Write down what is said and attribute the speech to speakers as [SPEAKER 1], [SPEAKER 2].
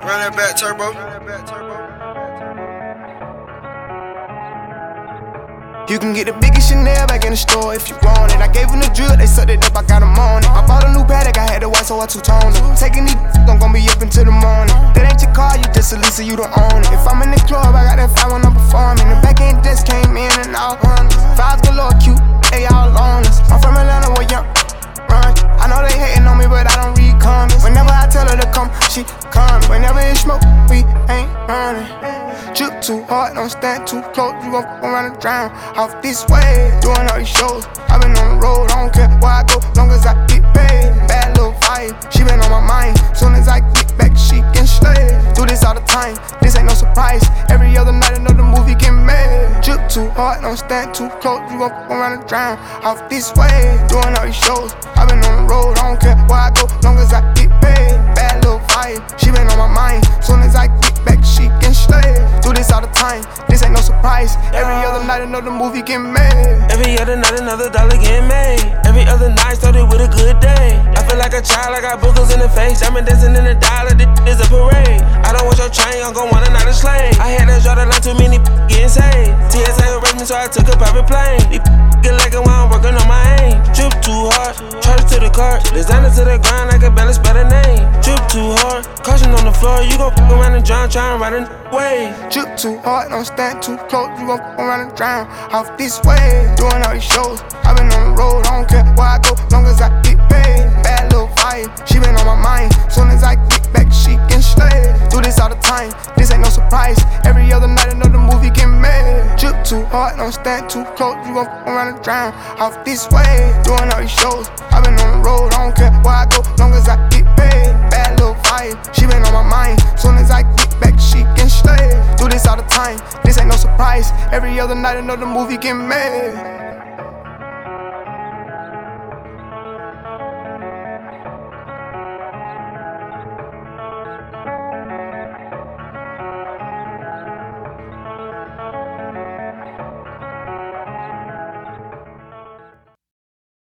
[SPEAKER 1] Run that back, turbo.
[SPEAKER 2] You can get the biggest Chanel back in the store if you want it. I gave them the drill, they sucked it up, I got them on it. I bought a new Patek, I had the white, so I two-toned it. Taking these I'm gon' be up until the morning. That ain't your car, you just a Lisa, you don't own it. If I'm in the club, I got that fire when I'm performing. The back end just came in and all hundreds. Fives galore, cute, they all on us. I'm from Atlanta, where young run. I know they hating on me, but I don't read comments. Whenever I tell her to come, she come. Whenever it's smoke, we ain't running. Drip too hard, don't stand too close. You gon' around and drown off this way. Doing all these shows, I been on the road. I don't care where I go, long as I get paid. Bad little vibe, she been on my mind. Soon as I get back, she can slay. Do this all the time, this ain't no surprise. Every other night, another movie get made. Drip too hard, don't stand too close. You gon' around and drown off this way. Doing all these shows, I been on the road. I don't care where I go, long as I get paid. Bad little vibe, she been on my mind. Soon as I get back, she can slay. Do this all the time, this ain't no surprise. Every other night another movie get made.
[SPEAKER 3] Every other night another dollar get made. Every other night started with a good day. I feel like a child, I got boogers in the face. I'm dancing in the dollar, this is a parade. I don't want your chain, I'm gon' want another slave. I had to draw the line, too many getting saved. TSA arrested me, so I took a private plane. These get like it while I'm working on my aim. Drip too hard, charge to the cart. Designer to the grind, I can barely spell the name. Drip too hard, caution on the floor. You gon' around and drown, try and ride a way.
[SPEAKER 2] Drip too hard, don't stand too close. You gon' around and drown off this way. Doing all these shows, I been on the road. I don't care where I go, long as I get paid. Bad little vibe, she been on my mind. Soon as I get back, she can slay. Do this all the time, this ain't no surprise. Every other night another movie get made. Drip too hard, don't stand too close. You gon' around and drown off this way. Doing all these shows, I been on the road. I don't care where I go, long as I get paid. Bad little vibe, she been on my mind. Soon as I get back, she can slay. Do this all the time, this ain't no surprise. Every other night another movie get made.